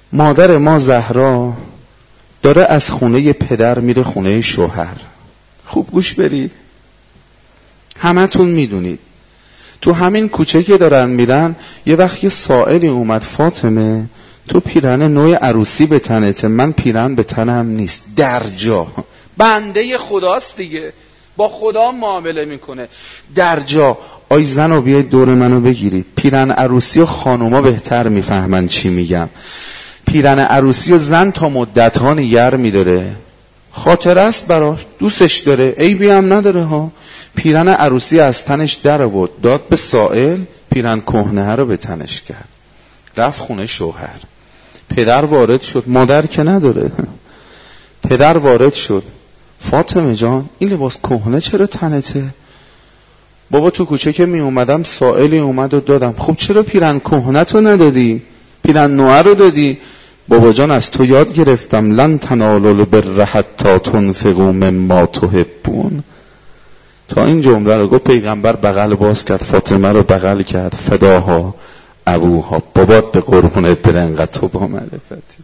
مادر ما زهرا داره از خونه پدر میره خونه شوهر. خوب گوش برید، همتون میدونید تو همین کوچه که دارن میرن یه وقت یه سائلی اومد، فاطمه تو پیرن نوع عروسی به تنته، من پیرن به تنم نیست. در جا بنده خداست دیگه، با خدا معامله میکنه. در جا آی زنو بیاید دور منو بگیرید. پیرن عروسی و خانوما بهتر میفهمن چی میگم. پیرن عروسی و زن تا مدت ها نگر میداره، خاطر است براش، دوستش داره، عیبی هم نداره ها. پیرن عروسی از تنش در آورد داد به سائل، پیرن کهنه رو به تنش کرد، رفت خونه شوهر. پدر وارد شد، مادر که نداره، پدر وارد شد، فاطمه جان این لباس کهنه چرا تنته؟ بابا تو کوچه که می اومدم سائلی اومد و دادم. خب چرا پیرن کهنه تو ندادی؟ پیرن نوعه رو دادی؟ بابا جان از تو یاد گرفتم لن تنالوا البر حتی تنفقوا مما تحبون. تا این جمله رو گفت پیغمبر بغل باز کرد، فاطمه رو بغل کرد، فداها ابوها، بابات به قربونت بره انقدر تو با معرفتی.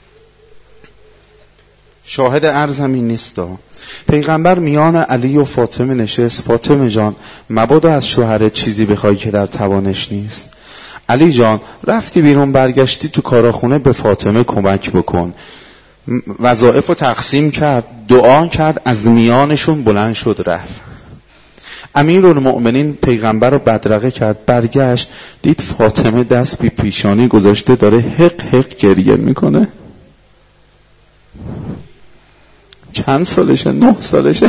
شاهد عرضم این نیستا. پیغمبر میان علی و فاطمه نشست، فاطمه جان مبادا از شوهرت چیزی بخوای که در توانش نیست. علی جان رفتی بیرون برگشتی تو کاراخونه، به فاطمه کمک بکن. وظایف رو تقسیم کرد، دعا کرد، از میانشون بلند شد رفت. امیرالمؤمنین پیغمبر رو بدرقه کرد، برگشت دید فاطمه دست بی پیشانی گذاشته داره حق حق گریه میکنه. چند سالشه؟ 9 سالشه.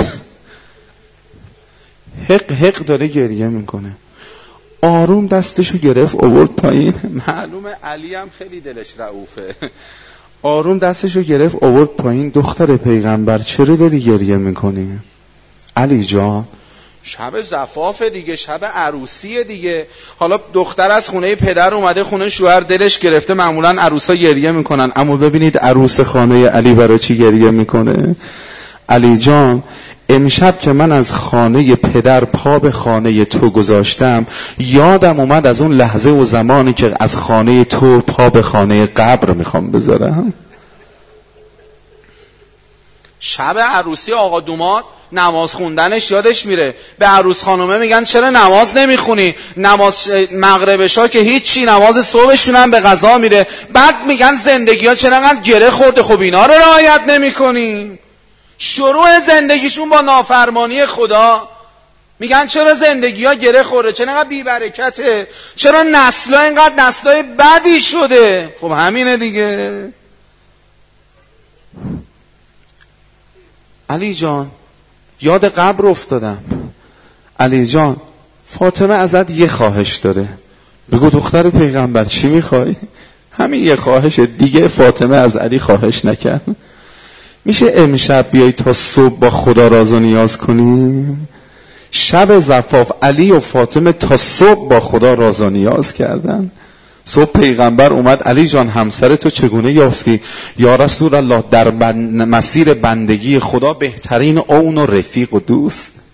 حق حق داره گریه میکنه. آروم دستشو گرفت آورد پایین. معلومه علی هم خیلی دلش رئوفه. آروم دستشو گرفت آورد پایین. دختر پیغمبر چرا داری گریه میکنی؟ علی جان شب زفاف دیگه، شب عروسی دیگه. حالا دختر از خونه پدر اومده خونه شوهر، دلش گرفته. معمولا عروسا گریه میکنن، اما ببینید عروس خانه علی برای چی گریه میکنه. علی جان امشب که من از خانه پدر پا به خانه تو گذاشتم، یادم اومد از اون لحظه و زمانی که از خانه تو پا به خانه قبر میخوام بذارم. شب عروسی آقا دوماد نماز خوندنش یادش میره. به عروس خانومه میگن چرا نماز نمیخونی؟ نماز مغربشا که هیچی، نماز صبحشون هم به قضا میره. بعد میگن زندگی ها چرا انقدر گره خورده، خب اینا رو رعایت نمیکنی. شروع زندگیشون با نافرمانی خدا. میگن چرا زندگی ها گره خورده، چرا انقدر بی برکته، چرا نسل‌ها اینقدر نسل‌های بدی شده. خب همینه دیگه. علی جان یاد قبر افتادم. علی جان فاطمه ازت یه خواهش داره. بگو دختر پیغمبر چی میخوای؟ همین یه خواهش دیگه. فاطمه از علی خواهش نکرد. میشه امشب بیای تا صبح با خدا راز و نیاز کنیم؟ شب زفاف علی و فاطمه تا صبح با خدا راز و نیاز کردن. صبح پیغمبر اومد، علی جان همسر تو چگونه یافتی؟ یا رسول الله در مسیر بندگی خدا بهترین اون و رفیق و دوست.